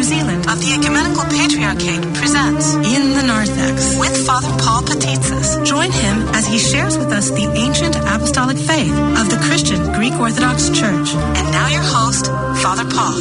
Zealand of the Ecumenical Patriarchate presents In the Narthex with Father Paul Patitsis. Join him as he shares with us the ancient apostolic faith of the Christian Greek Orthodox Church. And now your host, Father Paul.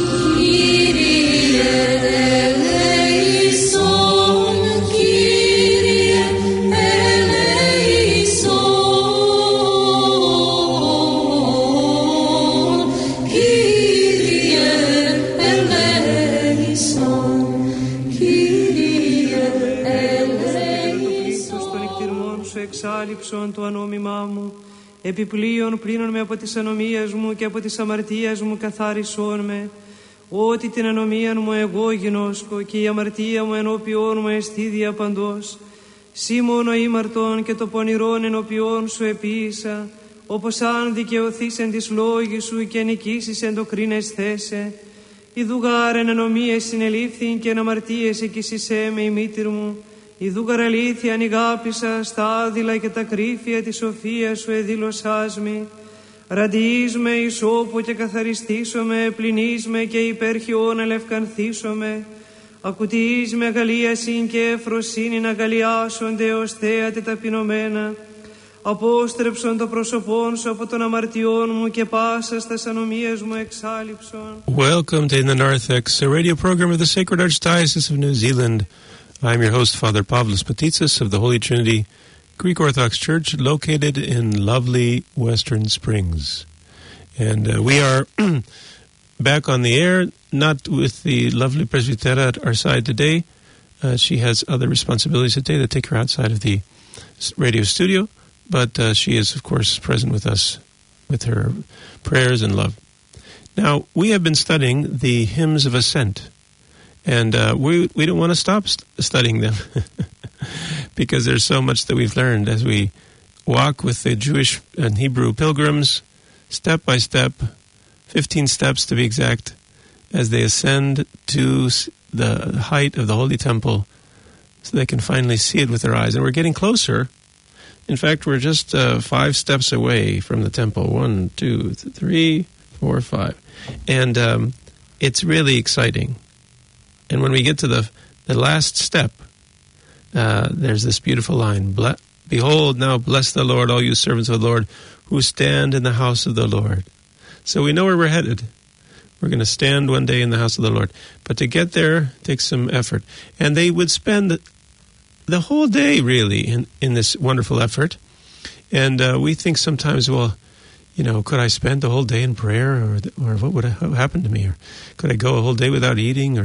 Εξάλληψον το ανόμημά μου, επιπλέον πλύνον με από τις ανομίες μου και από τις αμαρτίες μου καθάρισόν με, ότι την ανομία μου εγώ γινώσκω και η αμαρτία μου ενώπιόν μου εστί διαπαντός. Σύ μόνο ήμαρτον και το πονηρόν ενώπιόν σου επίησα, όπως αν δικαιωθείς εν της λόγης σου και νικήσεις εν το κρίνες θέσε. Ιδούγαρ εν ανομίες συνελήφθην και εν αμαρτίες εκείσισέ με η μήτηρ μου. Ιδούγαρ αλήθεια ανηγάπησα στα άδειλα και τα κρύφια της σοφίας σου εδήλωσάς μη. Ραντιείς με εις όπου και καθαριστήσομαι, πλυνείς με και υπέρχιον ελευκανθήσομαι. Ακουτείς με αγαλίασιν και εφροσύνην αγαλιάσονται ως θέατε ταπεινωμένα. Απόστρεψον το πρόσωπόν σου από των αμαρτιών μου και πάσα στας ανομίες μου εξάλληψον. Welcome to In the Narthex, a radio program of the Sacred Archdiocese of New Zealand. I'm your host, Father Pavlos Patitsis of the Holy Trinity Greek Orthodox Church, located in lovely Western Springs. And we are back on the air, not with the lovely Presbytera at our side today. She has other responsibilities today that take her outside of the radio studio, but she is, of course, present with us with her prayers and love. Now, we have been studying the hymns of ascent. And we don't want to stop studying them because there's so much that we've learned as we walk with the Jewish and Hebrew pilgrims, step by step, 15 steps to be exact, as they ascend to the height of the Holy Temple so they can finally see it with their eyes. And we're getting closer. In fact, we're just 5 steps away from the temple. 1, 2, 3, 4, 5. And it's really exciting. And when we get to the last step, there's this beautiful line, Behold, now bless the Lord, all you servants of the Lord, who stand in the house of the Lord. So we know where we're headed. We're going to stand one day in the house of the Lord. But to get there takes some effort. And they would spend the whole day, really, in this wonderful effort. And we think sometimes, well, you know, could I spend the whole day in prayer? Or what would happen to me? Or could I go a whole day without eating?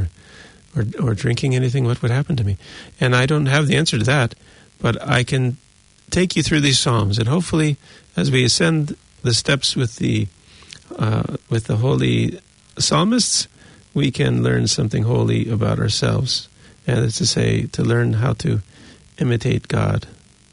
Or drinking anything, what would happen to me? And I don't have the answer to that, but I can take you through these psalms, and hopefully, as we ascend the steps with the holy psalmists, we can learn something holy about ourselves, and it's to say, to learn how to imitate God.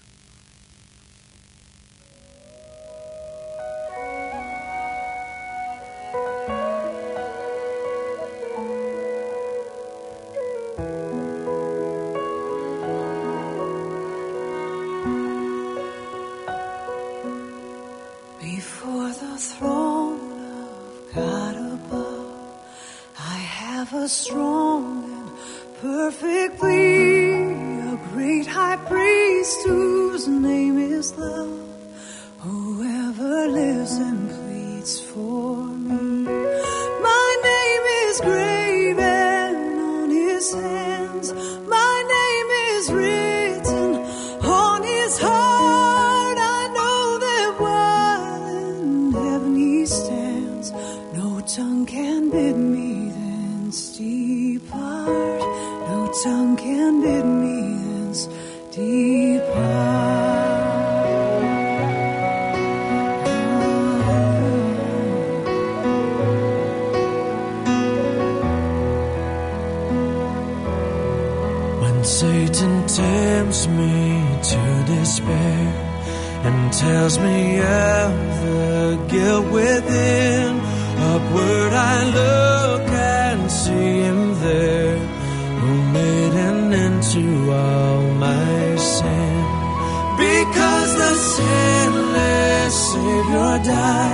Satan tempts me to despair and tells me of the guilt within. Upward I look and see him there, who made an end to all my sin. Because the sinless Savior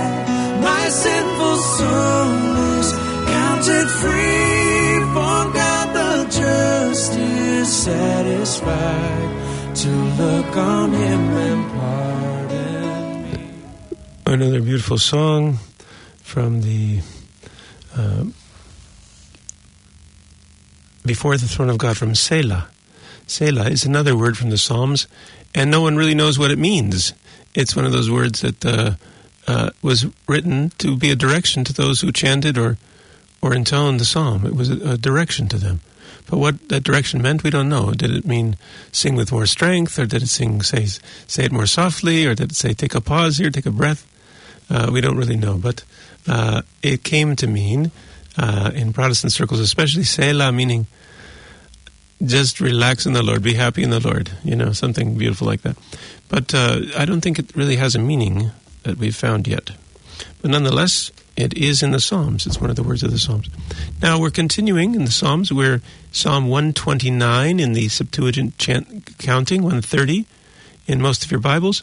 died, my sinful soul is counted free for God. satisfied to look on him and pardon me. Another beautiful song from the Before the Throne of God, from Selah. Selah is another word from the Psalms, and no one really knows what it means. It's one of those words that was written to be a direction to those who chanted or intoned the psalm. It was a direction to them. But what that direction meant, we don't know. Did it mean sing with more strength, or did it say it more softly, or did it say take a pause here, take a breath? We don't really know. But it came to mean, in Protestant circles especially, Selah, meaning just relax in the Lord, be happy in the Lord, something beautiful like that. But I don't think it really has a meaning that we've found yet. But nonetheless, it is in the Psalms. It's one of the words of the Psalms. Now, we're continuing in the Psalms. We're Psalm 129 in the Septuagint counting, 130 in most of your Bibles.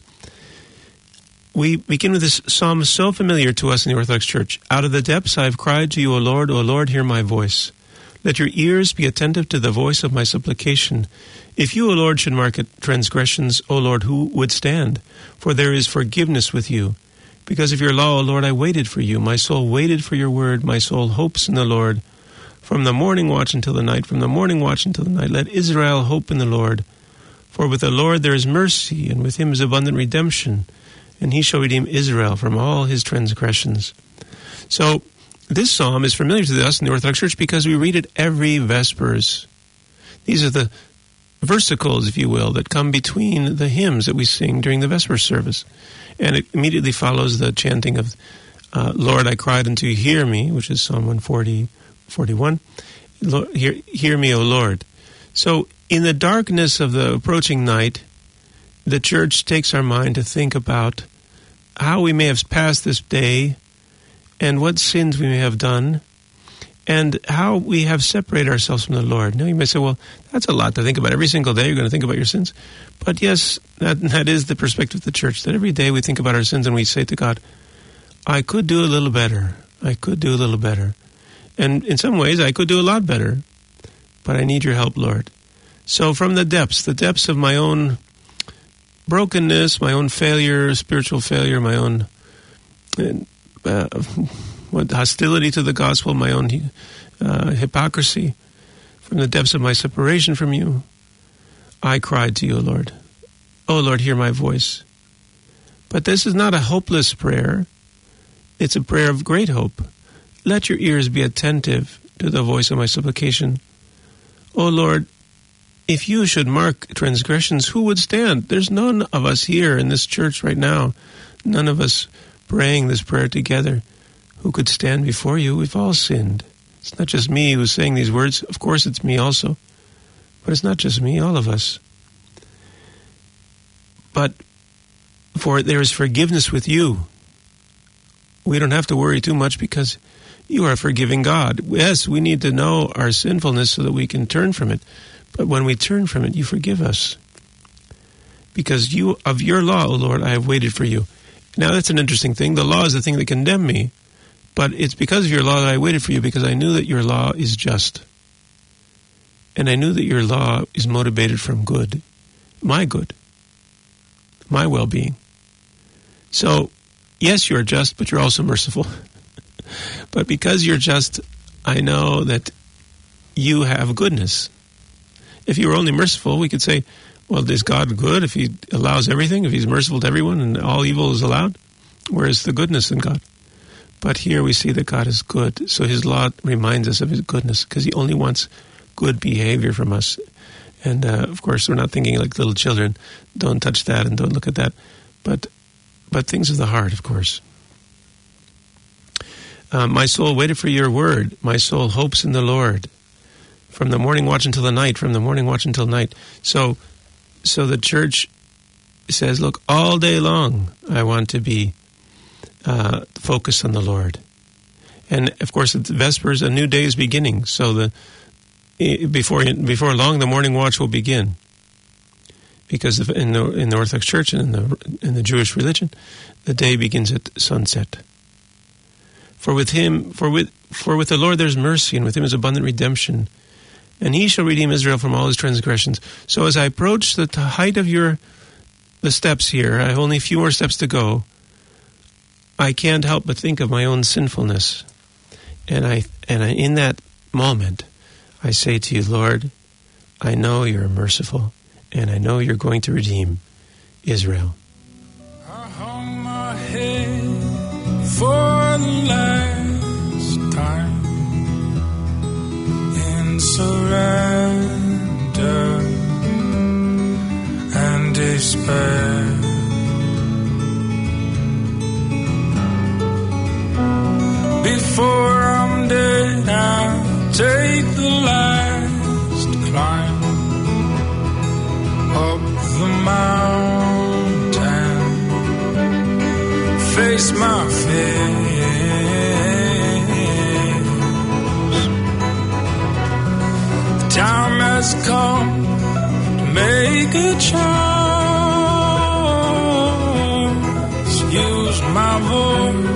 We begin with this psalm so familiar to us in the Orthodox Church. Out of the depths I have cried to you, O Lord, hear my voice. Let your ears be attentive to the voice of my supplication. If you, O Lord, should mark transgressions, O Lord, who would stand? For there is forgiveness with you. Because of your law, O Lord, I waited for you. My soul waited for your word. My soul hopes in the Lord. From the morning watch until the night, let Israel hope in the Lord. For with the Lord there is mercy, and with him is abundant redemption. And he shall redeem Israel from all his transgressions. So, this psalm is familiar to us in the Orthodox Church because we read it every Vespers. These are the versicles, if you will, that come between the hymns that we sing during the Vesper service. And it immediately follows the chanting of, Lord, I cried unto you, hear me, which is Psalm 141. Lord, hear me, O Lord. So, in the darkness of the approaching night, the Church takes our mind to think about how we may have passed this day, and what sins we may have done, and how we have separated ourselves from the Lord. Now you may say, well, that's a lot to think about. Every single day you're going to think about your sins. But yes, that is the perspective of the Church, that every day we think about our sins and we say to God, I could do a little better. I could do a little better. And in some ways I could do a lot better, but I need your help, Lord. So from the depths of my own brokenness, my own failure, spiritual failure, my own hostility to the gospel, my own hypocrisy, from the depths of my separation from you, I cried to you, O Lord. O Lord, hear my voice. But this is not a hopeless prayer. It's a prayer of great hope. Let your ears be attentive to the voice of my supplication. O Lord, if you should mark transgressions, who would stand? There's none of us here in this church right now, none of us praying this prayer together, who could stand before you. We've all sinned. It's not just me who's saying these words. Of course it's me also. But it's not just me, all of us. But for there is forgiveness with you. We don't have to worry too much because you are a forgiving God. Yes, we need to know our sinfulness so that we can turn from it. But when we turn from it, you forgive us. Because of your law, O Lord, I have waited for you. Now that's an interesting thing. The law is the thing that condemned me. But it's because of your law that I waited for you, because I knew that your law is just. And I knew that your law is motivated from good, my well-being. So, yes, you're just, but you're also merciful. But because you're just, I know that you have goodness. If you were only merciful, we could say, well, is God good if he allows everything, if he's merciful to everyone and all evil is allowed? Where is the goodness in God? But here we see that God is good. So his law reminds us of his goodness because he only wants good behavior from us. And, of course, we're not thinking like little children. Don't touch that and don't look at that. But things of the heart, of course. My soul waited for your word. My soul hopes in the Lord. From the morning watch until the night, from the morning watch until night. So the church says, look, all day long I want to be focused on the Lord. And, of course, at Vespers, a new day is beginning. So before long, the morning watch will begin. Because in the Orthodox Church and in the Jewish religion, the day begins at sunset. For with the Lord there's mercy, and with him is abundant redemption. and he shall redeem Israel from all his transgressions. So as I approach the height of the steps here, I have only a few more steps to go, I can't help but think of my own sinfulness. And I in that moment, I say to you, Lord, I know you're merciful, and I know you're going to redeem Israel. I hung my head for the last time in surrender and despair. Before I'm dead, I'll take the last climb up the mountain, face my fears. The time has come to make a choice, use my voice.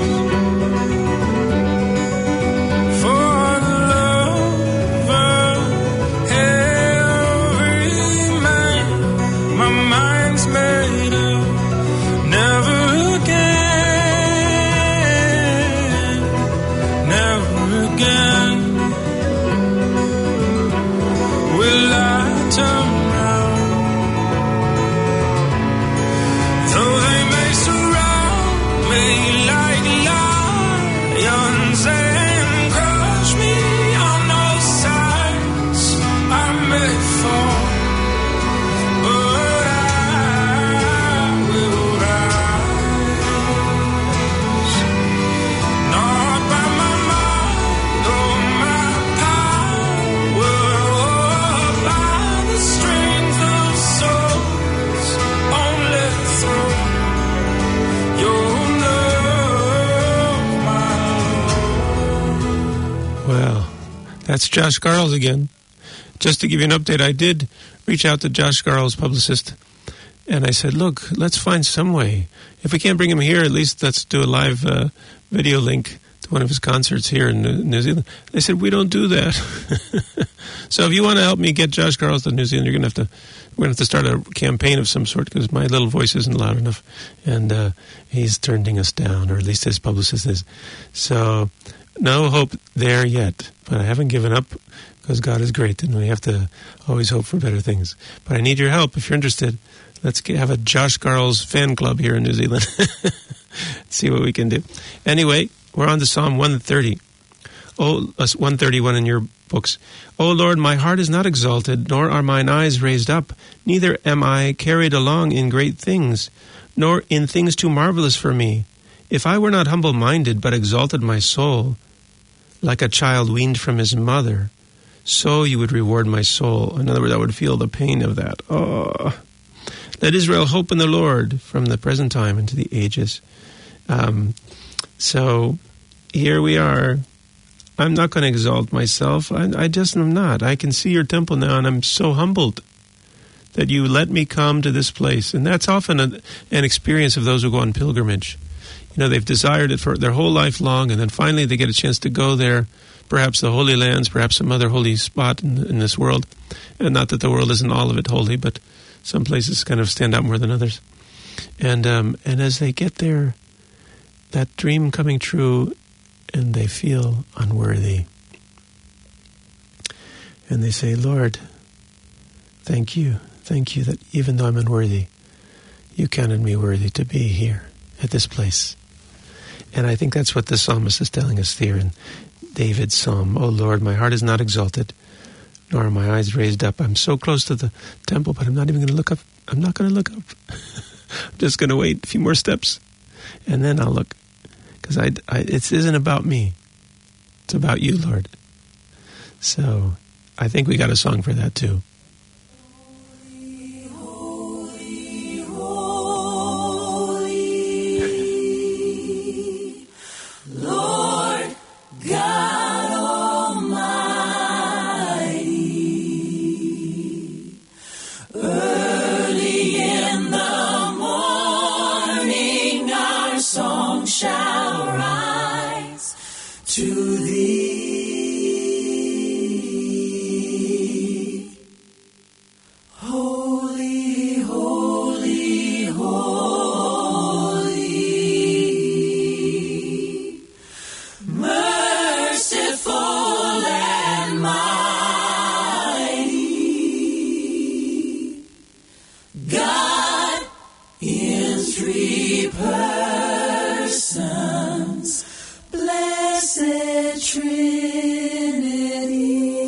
That's Josh Garles again. Just to give you an update, I did reach out to Josh Garles' publicist, and I said, look, let's find some way. If we can't bring him here, at least let's do a live video link to one of his concerts here in New Zealand. They said, we don't do that. So if you want to help me get Josh Garles to New Zealand, we're going to have to start a campaign of some sort, because my little voice isn't loud enough, and he's turning us down, or at least his publicist is. So no hope there yet, but I haven't given up, because God is great, and we have to always hope for better things. But I need your help if you're interested. Let's have a Josh Garles fan club here in New Zealand. See what we can do. Anyway, we're on to Psalm 130. 131 in your books. O Lord, my heart is not exalted, nor are mine eyes raised up. Neither am I carried along in great things, nor in things too marvelous for me. If I were not humble-minded, but exalted my soul, like a child weaned from his mother, so you would reward my soul. In other words, I would feel the pain of that. Oh, let Israel hope in the Lord from the present time into the ages. So here we are. I'm not going to exalt myself. I just am not. I can see your temple now, and I'm so humbled that you let me come to this place. And that's often an experience of those who go on pilgrimage. You know, they've desired it for their whole life long, and then finally they get a chance to go there, perhaps the Holy Lands, perhaps some other holy spot in this world. And not that the world isn't all of it holy, but some places kind of stand out more than others. And as they get there, that dream coming true, and they feel unworthy. And they say, Lord, thank you that even though I'm unworthy, you counted me worthy to be here at this place. And I think that's what the psalmist is telling us here in David's psalm. Oh Lord, my heart is not exalted, nor are my eyes raised up. I'm so close to the temple, but I'm not even going to look up. I'm not going to look up. I'm just going to wait a few more steps, and then I'll look. Because it isn't about me. It's about you, Lord. So I think we got a song for that too. Holy, holy, Lord God Almighty. Early in the morning our song shall rise to thee. persons, blessed Trinity.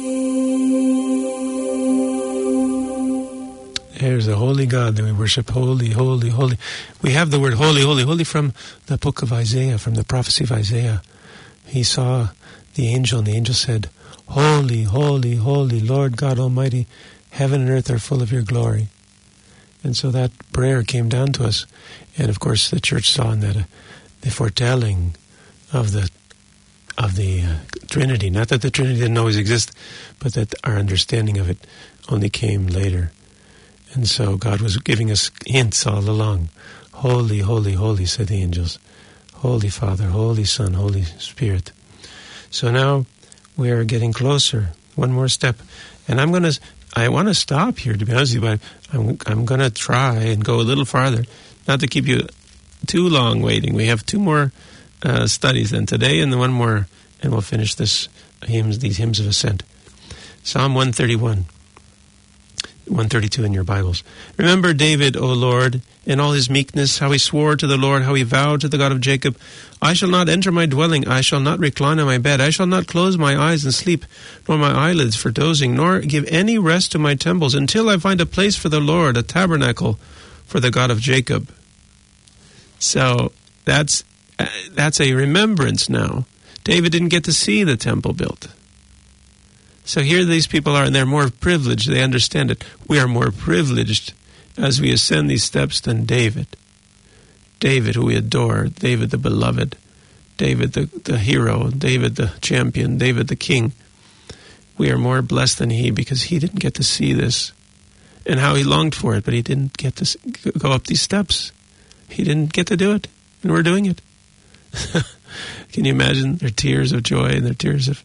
There's a holy God that we worship. Holy, holy, holy. We have the word holy, holy, holy from the book of Isaiah, from the prophecy of Isaiah. He saw the angel, and the angel said, Holy, holy, holy, Lord God Almighty, heaven and earth are full of your glory. And so that prayer came down to us. And of course the church saw in that the foretelling of the Trinity. Not that the Trinity didn't always exist, but that our understanding of it only came later. And so God was giving us hints all along. Holy, holy, holy, said the angels. Holy Father, Holy Son, Holy Spirit. So now we're getting closer. One more step. And I want to stop here, to be honest with you, but I'm going to try and go a little farther. Not to keep you too long waiting. We have two more studies then today, and then one more, and we'll finish these hymns of ascent. Psalm 131. 132 in your Bibles. Remember David, O Lord, in all his meekness, how he swore to the Lord, how he vowed to the God of Jacob, I shall not enter my dwelling, I shall not recline on my bed, I shall not close my eyes and sleep, nor my eyelids for dozing, nor give any rest to my temples, until I find a place for the Lord, a tabernacle for the God of Jacob. So that's a remembrance now. David didn't get to see the temple built. So here these people are, and they're more privileged. They understand it. We are more privileged as we ascend these steps than David. David, who we adore. David, the beloved. David, the hero. David, the champion. David, the king. We are more blessed than he because he didn't get to see this. And how he longed for it, but he didn't get to go up these steps. He didn't get to do it. And we're doing it. Can you imagine their tears of joy and their tears of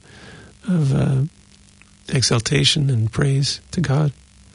exaltation and praise to God?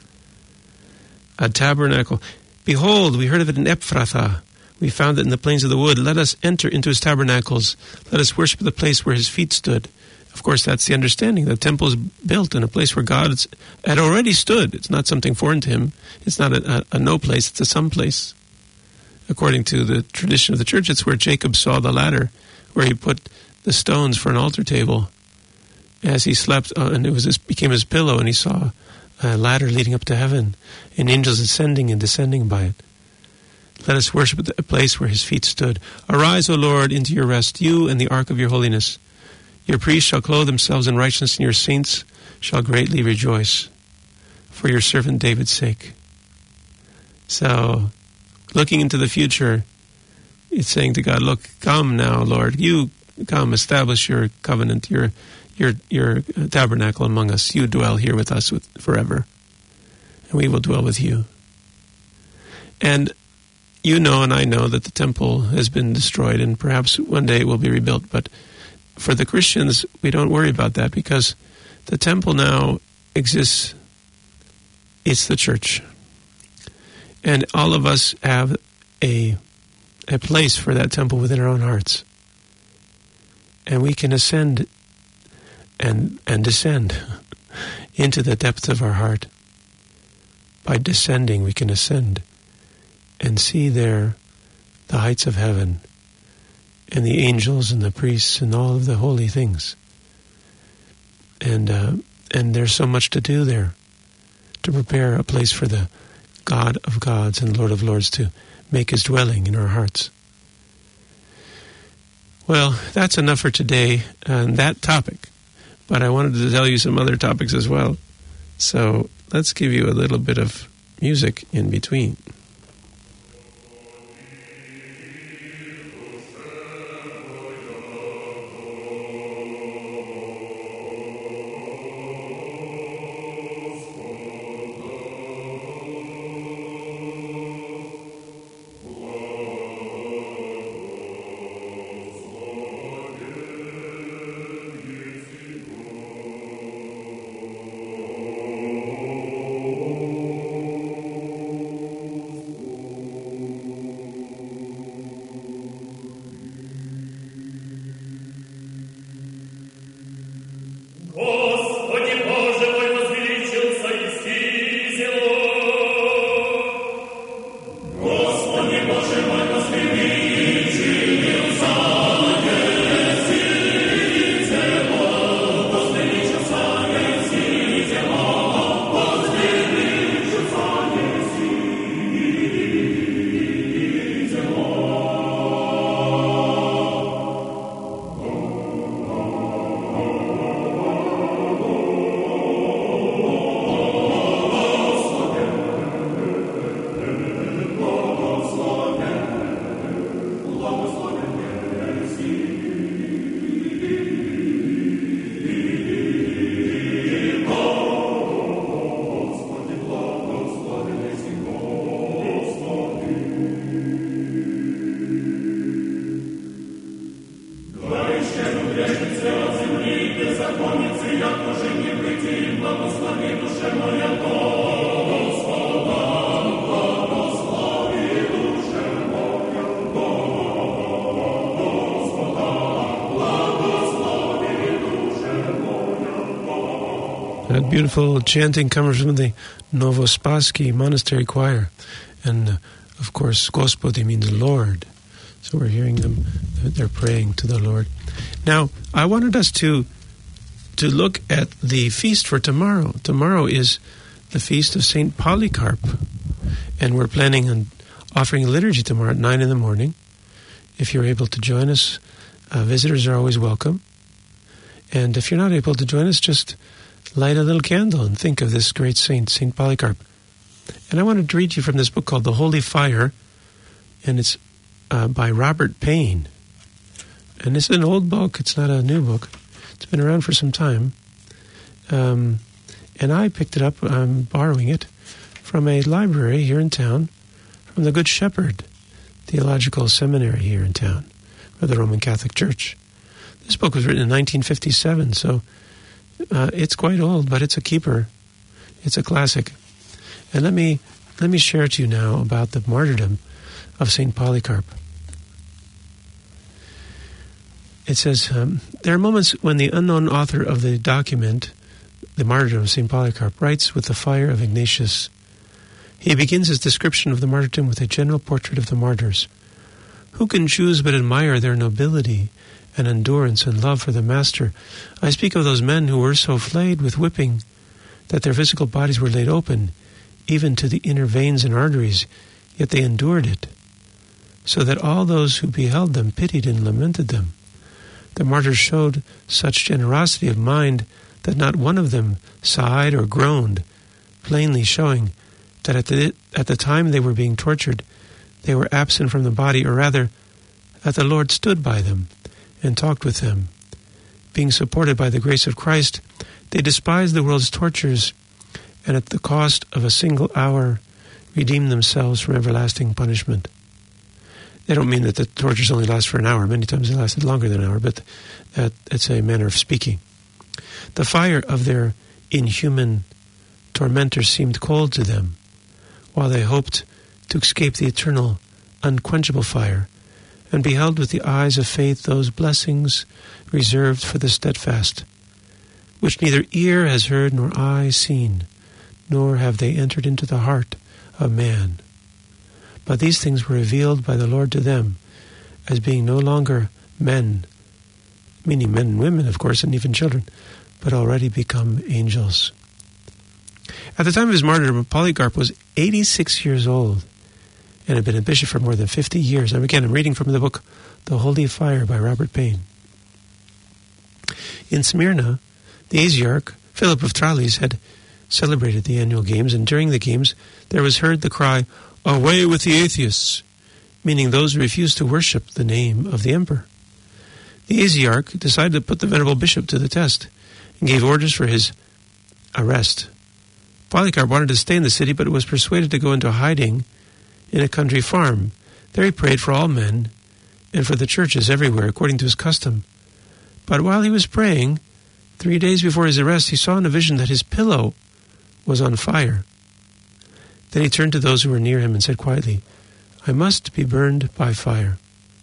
A tabernacle. Behold, we heard of it in Ephrathah. We found it in the plains of the wood. Let us enter into his tabernacles. Let us worship the place where his feet stood. Of course, that's the understanding. The temple is built in a place where God had already stood. It's not something foreign to him. It's not a no place. It's a some place. According to the tradition of the church, it's where Jacob saw the ladder, where he put the stones for an altar table as he slept, and became his pillow, and he saw a ladder leading up to heaven, and angels ascending and descending by it. Let us worship at the place where his feet stood. Arise, O Lord, into your rest, you and the ark of your holiness. Your priests shall clothe themselves in righteousness, and your saints shall greatly rejoice for your servant David's sake. So, looking into the future, it's saying to God, look, come now, Lord. You come, establish your covenant, your tabernacle among us. You dwell here with us forever, and we will dwell with you. And you know, and I know, that the temple has been destroyed, and perhaps one day it will be rebuilt. But for the Christians, we don't worry about that, because the temple now exists. It's the church, and all of us have a place for that temple within our own hearts, and we can ascend and descend into the depths of our heart. By descending, we can ascend and see there the heights of heaven and the angels and the priests and all of the holy things. And there's so much to do there, to prepare a place for the God of gods and Lord of lords to make his dwelling in our hearts. Well, that's enough for today on that topic. But I wanted to tell you some other topics as well. So let's give you a little bit of music in between. That beautiful chanting comes from the Novospassky Monastery Choir. And, of course, Gospodi means Lord. So we're hearing them, they're praying to the Lord. Now, I wanted us to look at the feast for tomorrow. Tomorrow is the feast of St. Polycarp. And we're planning on offering a liturgy tomorrow at 9 in the morning. If you're able to join us, visitors are always welcome. And if you're not able to join us, just light a little candle and think of this great saint, St. Polycarp. And I wanted to read you from this book called The Holy Fire, and it's by Robert Payne. And it's an old book. It's not a new book. It's been around for some time. And I picked it up. I'm borrowing it from a library here in town, from the Good Shepherd Theological Seminary here in town, or the Roman Catholic Church. This book was written in 1957, so it's quite old, but it's a keeper. It's a classic. And let me share to you now about the martyrdom of St. Polycarp. It says, there are moments when the unknown author of the document, the martyrdom of St. Polycarp, writes with the fire of Ignatius. He begins his description of the martyrdom with a general portrait of the martyrs. Who can choose but admire their nobility and endurance and love for the Master? I speak of those men who were so flayed with whipping that their physical bodies were laid open, even to the inner veins and arteries, yet they endured it, so that all those who beheld them pitied and lamented them. The martyrs showed such generosity of mind that not one of them sighed or groaned, plainly showing that at the time they were being tortured, they were absent from the body, or rather, that the Lord stood by them and talked with them. Being supported by the grace of Christ, they despised the world's tortures, and at the cost of a single hour, redeemed themselves from everlasting punishment. They don't mean that the tortures only last for an hour. Many times they lasted longer than an hour, but that's a manner of speaking. The fire of their inhuman tormentors seemed cold to them, while they hoped to escape the eternal, unquenchable fire, and beheld with the eyes of faith those blessings reserved for the steadfast, which neither ear has heard nor eye seen, nor have they entered into the heart of man. But these things were revealed by the Lord to them, as being no longer men, meaning men and women, of course, and even children, but already become angels. At the time of his martyrdom, Polycarp was 86 years old and had been a bishop for more than 50 years. And again, I'm reading from the book The Holy Fire by Robert Payne. In Smyrna, the Asiarch, Philip of Tralles, had celebrated the annual games, and during the games there was heard the cry, "Away with the atheists," meaning those who refused to worship the name of the emperor. The Asiarch decided to put the venerable bishop to the test and gave orders for his arrest. Polycarp wanted to stay in the city, but was persuaded to go into hiding in a country farm. There he prayed for all men and for the churches everywhere, according to his custom. But while he was praying, 3 days before his arrest, he saw in a vision that his pillow was on fire. Then he turned to those who were near him and said quietly, "I must be burned by fire."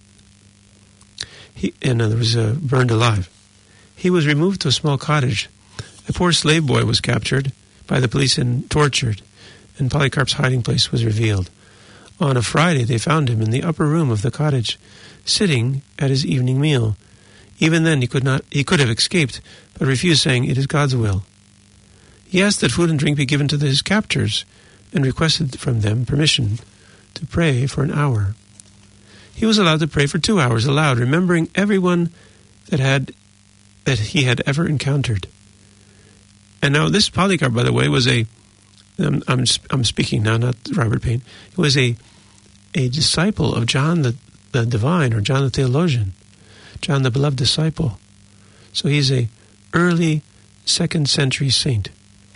In other words, burned alive. He was removed to a small cottage. A poor slave boy was captured by the police and tortured, and Polycarp's hiding place was revealed. On a Friday, they found him in the upper room of the cottage, sitting at his evening meal. Even then, he could have escaped, but refused, saying, "It is God's will." He asked that food and drink be given to his captors, and requested from them permission to pray for an hour. He was allowed to pray for 2 hours aloud, remembering everyone that he had ever encountered. And now this Polycarp, by the way, was I'm speaking now, not Robert Payne. He was a disciple of John the Divine, or John the Theologian, John the Beloved disciple. So he's a early 2nd century saint.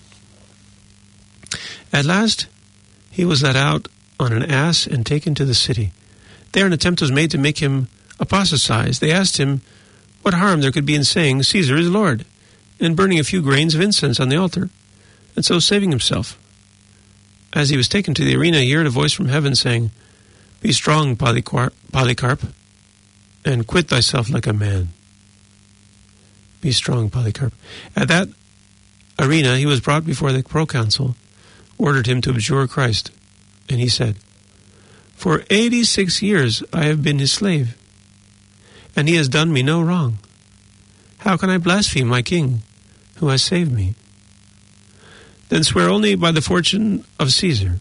At last, he was led out on an ass and taken to the city. There an attempt was made to make him apostatize. They asked him what harm there could be in saying, "Caesar is Lord," and burning a few grains of incense on the altar. and so saving himself. As he was taken to the arena, he heard a voice from heaven saying, "Be strong, Polycarp, and quit thyself like a man." Be strong, Polycarp. At that arena, he was brought before the proconsul, ordered him to abjure Christ, and he said, "For 86 years I have been his slave, and he has done me no wrong. How can I blaspheme my king, who has saved me?" "Then swear only by the fortune of Caesar."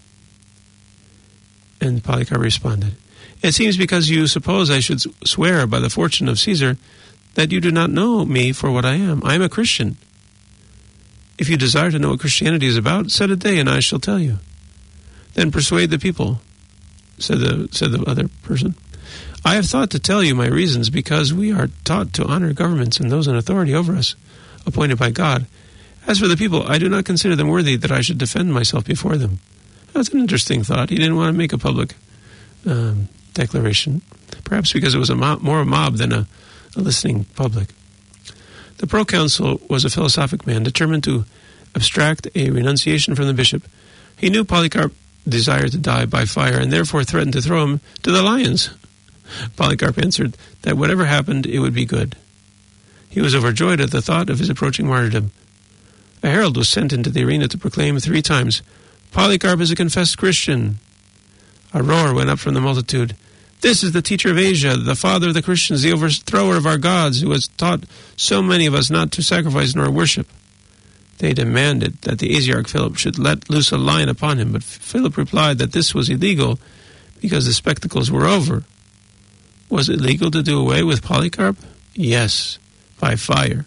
And Polycarp responded, "It seems because you suppose I should swear by the fortune of Caesar that you do not know me for what I am. I am a Christian. If you desire to know what Christianity is about, set a day and I shall tell you." "Then persuade the people," said the other person. "I have thought to tell you my reasons, because we are taught to honor governments and those in authority over us, appointed by God. As for the people, I do not consider them worthy that I should defend myself before them." That's an interesting thought. He didn't want to make a public declaration, perhaps because it was more a mob than a listening public. The proconsul was a philosophic man, determined to abstract a renunciation from the bishop. He knew Polycarp desired to die by fire, and therefore threatened to throw him to the lions. Polycarp answered that whatever happened, it would be good. He was overjoyed at the thought of his approaching martyrdom. A herald was sent into the arena to proclaim 3 times, "Polycarp is a confessed Christian." A roar went up from the multitude. "This is the teacher of Asia, the father of the Christians, the overthrower of our gods, who has taught so many of us not to sacrifice nor worship." They demanded that the Asiarch Philip should let loose a lion upon him, but Philip replied that this was illegal because the spectacles were over. Was it legal to do away with Polycarp? Yes, by fire.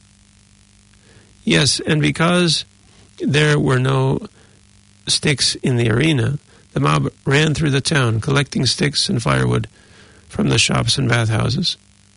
Yes, and because there were no sticks in the arena, the mob ran through the town, collecting sticks and firewood from the shops and bathhouses.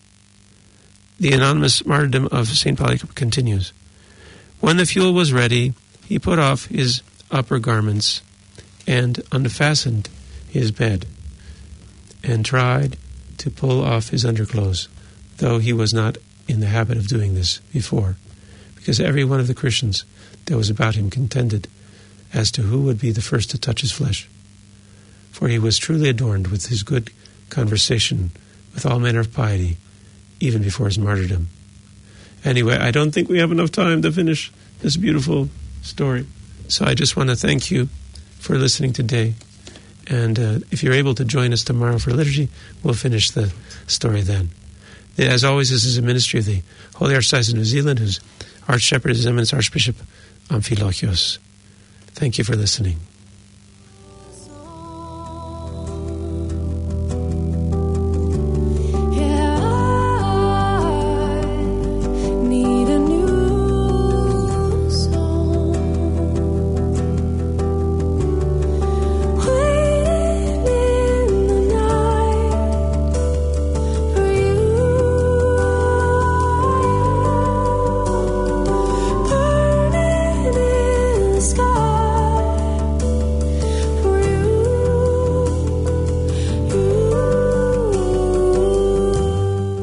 The anonymous martyrdom of St. Polycarp continues. When the fuel was ready, he put off his upper garments and unfastened his bed and tried to pull off his underclothes, though he was not in the habit of doing this before, because every one of the Christians that was about him contended as to who would be the first to touch his flesh. For he was truly adorned with his good conversation with all manner of piety, even before his martyrdom. Anyway, I don't think we have enough time to finish this beautiful story. So I just want to thank you for listening today. And if you're able to join us tomorrow for liturgy, we'll finish the story then. As always, this is a ministry of the Holy Archdiocese of New Zealand, whose Archshepherd is His Eminence Archbishop Amphilochios. Thank you for listening.